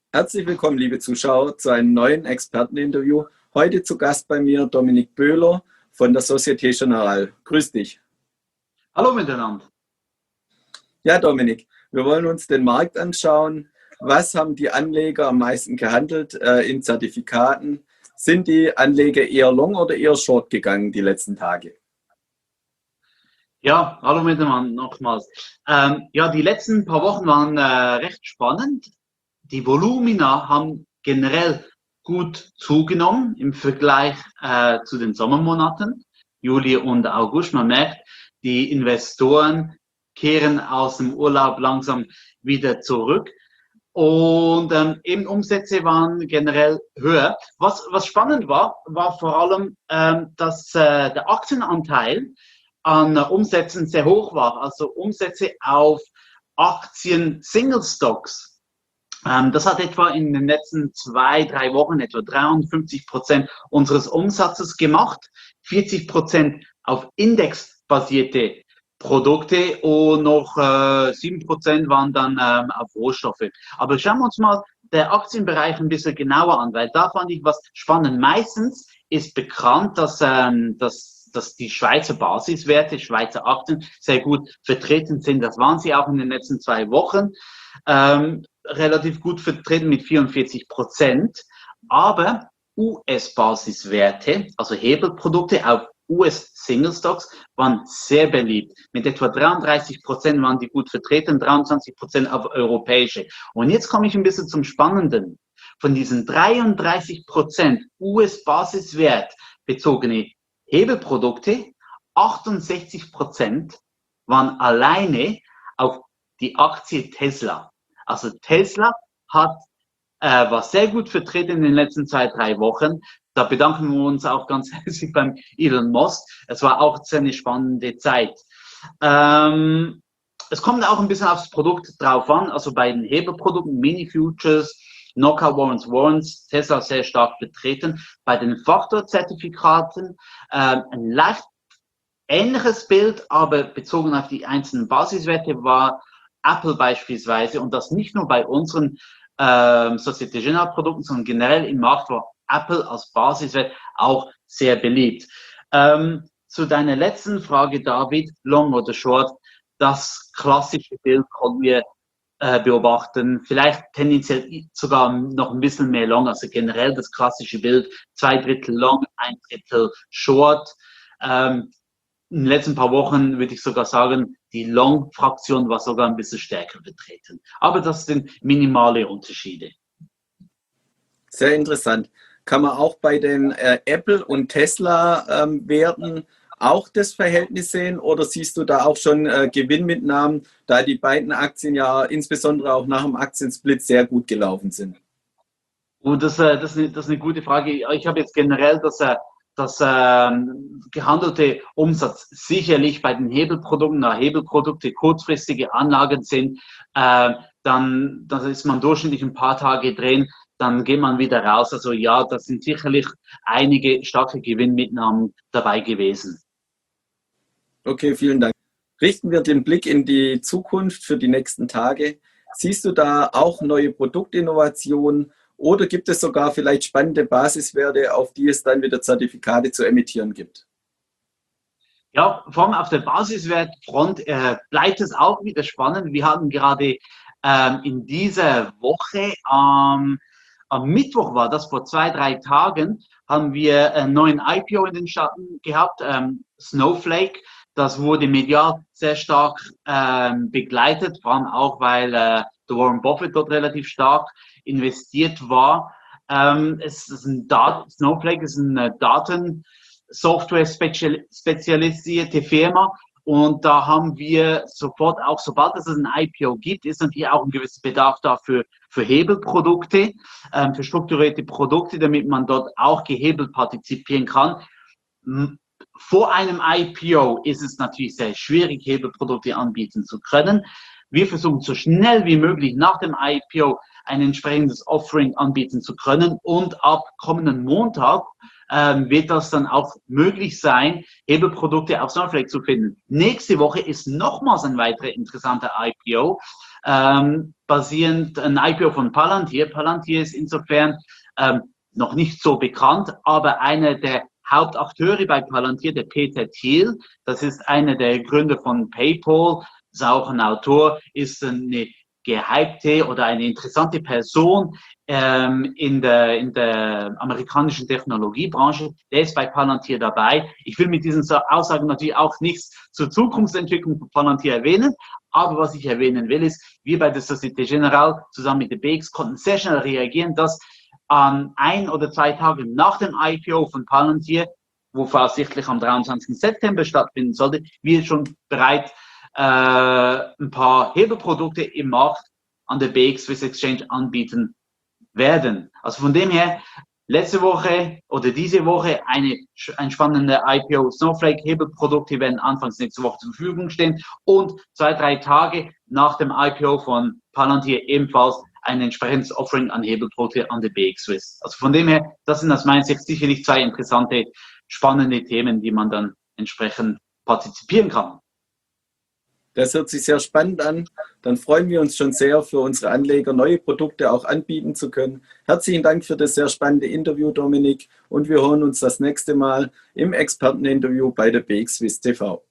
Herzlich willkommen, liebe Zuschauer, zu einem neuen Experteninterview. Heute zu Gast bei mir Dominik Böhler von der Société Générale. Grüß dich. Hallo miteinander. Ja, Dominik, wir wollen uns den Markt anschauen. Was haben die Anleger am meisten gehandelt in Zertifikaten? Sind die Anleger eher long oder eher short gegangen die letzten Tage? Ja, hallo miteinander nochmals. Ja, die letzten paar Wochen waren recht spannend. Die Volumina haben generell gut zugenommen im Vergleich zu den Sommermonaten, Juli und August. Man merkt, die Investoren kehren aus dem Urlaub langsam wieder zurück. Und eben Umsätze waren generell höher. Was spannend war, war vor allem, dass der Aktienanteil an Umsätzen sehr hoch war. Also Umsätze auf Aktien Single Stocks. Das hat etwa in den letzten 2, 3 Wochen etwa 53% unseres Umsatzes gemacht, 40% auf indexbasierte Produkte und noch 7% waren dann auf Rohstoffe. Aber schauen wir uns mal der Aktienbereich ein bisschen genauer an, weil da fand ich was spannend. Meistens ist bekannt, dass die Schweizer Basiswerte, Schweizer Aktien sehr gut vertreten sind. Das waren sie auch in den letzten 2 Wochen. Relativ gut vertreten mit 44%. Aber US-Basiswerte, also Hebelprodukte auf US-Single-Stocks, waren sehr beliebt. Mit etwa 33% waren die gut vertreten, 23% auf europäische. Und jetzt komme ich ein bisschen zum Spannenden. Von diesen 33% US-Basiswert bezogene Hebelprodukte, 68% waren alleine auf die Aktie Tesla. Also Tesla war sehr gut vertreten in den letzten 2, 3 Wochen. Da bedanken wir uns auch ganz herzlich beim Elon Musk. Es war auch eine spannende Zeit. Es kommt auch ein bisschen aufs Produkt drauf an. Also bei den Hebelprodukten, Mini-Futures, Knockout Warrants, Tesla sehr stark vertreten. Bei den Faktorzertifikaten ein leicht ähnliches Bild, aber bezogen auf die einzelnen Basiswerte war Apple beispielsweise, und das nicht nur bei unseren Société Générale Produkten, sondern generell im Markt war Apple als Basiswert auch sehr beliebt. Zu deiner letzten Frage, David, Long oder Short, das klassische Bild konnten wir beobachten, vielleicht tendenziell sogar noch ein bisschen mehr Long, also generell das klassische Bild, 2/3 Long, 1/3 Short. In den letzten paar Wochen würde ich sogar sagen, die Long-Fraktion war sogar ein bisschen stärker vertreten. Aber das sind minimale Unterschiede. Sehr interessant. Kann man auch bei den Apple- und Tesla-Werten auch das Verhältnis sehen oder siehst du da auch schon Gewinnmitnahmen, da die beiden Aktien ja insbesondere auch nach dem Aktiensplit sehr gut gelaufen sind? Und das ist eine gute Frage. Ich habe jetzt generell das gehandelte Umsatz sicherlich bei den Hebelprodukten, da Hebelprodukte kurzfristige Anlagen sind, dann ist man durchschnittlich ein paar Tage drin, dann geht man wieder raus. Also ja, da sind sicherlich einige starke Gewinnmitnahmen dabei gewesen. Okay, vielen Dank. Richten wir den Blick in die Zukunft für die nächsten Tage. Siehst du da auch neue Produktinnovationen oder gibt es sogar vielleicht spannende Basiswerte, auf die es dann wieder Zertifikate zu emittieren gibt? Ja, vor allem auf der Basiswertfront bleibt es auch wieder spannend. Wir hatten gerade in dieser Woche, am Mittwoch war das, vor 2, 3 Tagen, haben wir einen neuen IPO in den Staaten gehabt, Snowflake. Das wurde medial sehr stark begleitet, vor allem auch, weil der Warren Buffett dort relativ stark investiert war. Es ist Snowflake ist eine Datensoftware spezialisierte Firma. Und da haben wir sofort, auch sobald es ein IPO gibt, ist natürlich auch ein gewisser Bedarf dafür für Hebelprodukte, für strukturierte Produkte, damit man dort auch gehebelt partizipieren kann. Vor einem IPO ist es natürlich sehr schwierig, Hebelprodukte anbieten zu können. Wir versuchen so schnell wie möglich nach dem IPO ein entsprechendes Offering anbieten zu können, und ab kommenden Montag wird das dann auch möglich sein, Hebelprodukte auf Snowflake zu finden. Nächste Woche ist nochmals ein weiterer interessanter IPO. basierend ein IPO von Palantir. Palantir ist insofern noch nicht so bekannt, aber einer der Hauptakteure bei Palantir, der Peter Thiel, das ist einer der Gründer von PayPal, ist auch ein Autor, ist eine gehypte oder eine interessante Person in der amerikanischen Technologiebranche. Der ist bei Palantir dabei. Ich will mit diesen Aussagen natürlich auch nichts zur Zukunftsentwicklung von Palantir erwähnen, aber was ich erwähnen will, ist, wir bei der Société Générale zusammen mit der BX konnten sehr schnell reagieren, dass 1 oder 2 Tage nach dem IPO von Palantir, wo voraussichtlich am 23. September stattfinden sollte, wir schon bereits ein paar Hebelprodukte im Markt an der BX Swiss Exchange anbieten werden. Also von dem her, letzte Woche oder diese Woche ein spannender IPO Snowflake Hebelprodukte werden anfangs nächste Woche zur Verfügung stehen und 2, 3 Tage nach dem IPO von Palantir ebenfalls ein entsprechendes Offering an Hebelprodukte an der BX Swiss. Also von dem her, das sind aus meiner Sicht sicherlich 2 interessante, spannende Themen, die man dann entsprechend partizipieren kann. Das hört sich sehr spannend an. Dann freuen wir uns schon sehr, für unsere Anleger neue Produkte auch anbieten zu können. Herzlichen Dank für das sehr spannende Interview, Dominik. Und wir hören uns das nächste Mal im Experteninterview bei der BX Swiss TV.